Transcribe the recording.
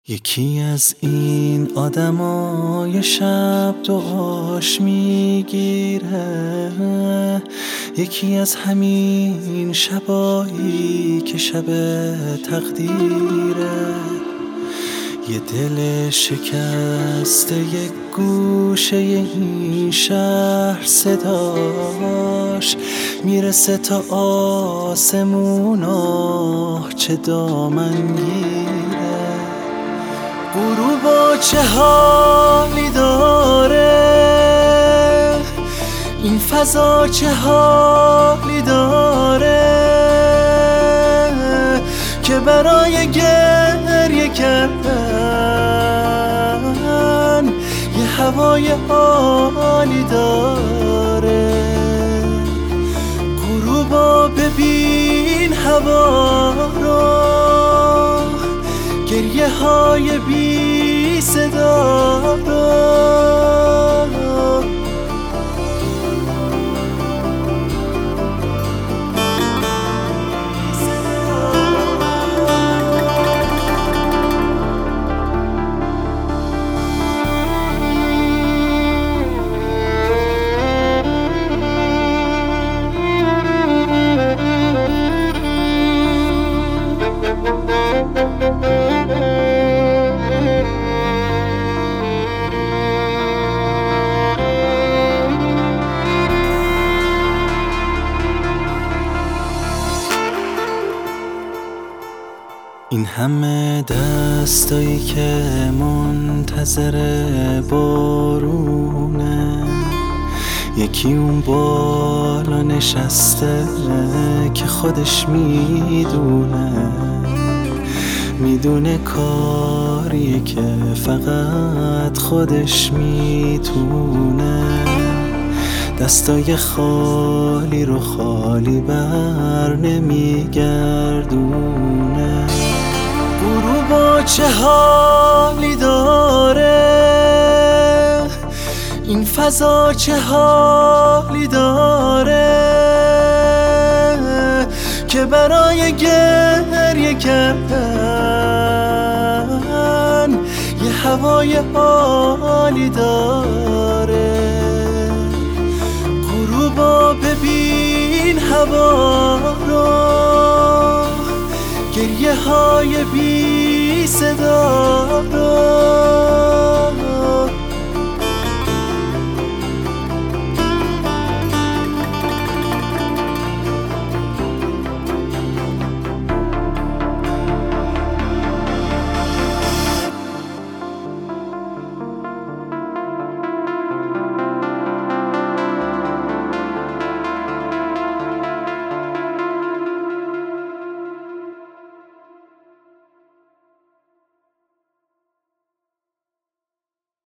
یکی از این آدمای شب دعاش میگیره، یکی از همین شبایی که شب تقدیره. یه دل شکسته یک گوشه این شهر صداش میرسه تا آسمونا، چه دامنگیره. غروبا چه حالی داره، این فضا چه حالی داره، که برای گریه کردن یه هوای عالی داره. غروبا ببین هوا رو، گریه های بی صدا رو. این همه دستایی که منتظر بارونه، یکی اون بالا نشسته که خودش میدونه کاریه که فقط خودش میتونه. دستای خالی رو خالی بر نمیگردونه. غروبا چه حالی داره، این فضا چه حالی داره، که برای گریه کردن یه هوای عالی داره. غروبا ببین هوا رو، گریه های بی صدا رو.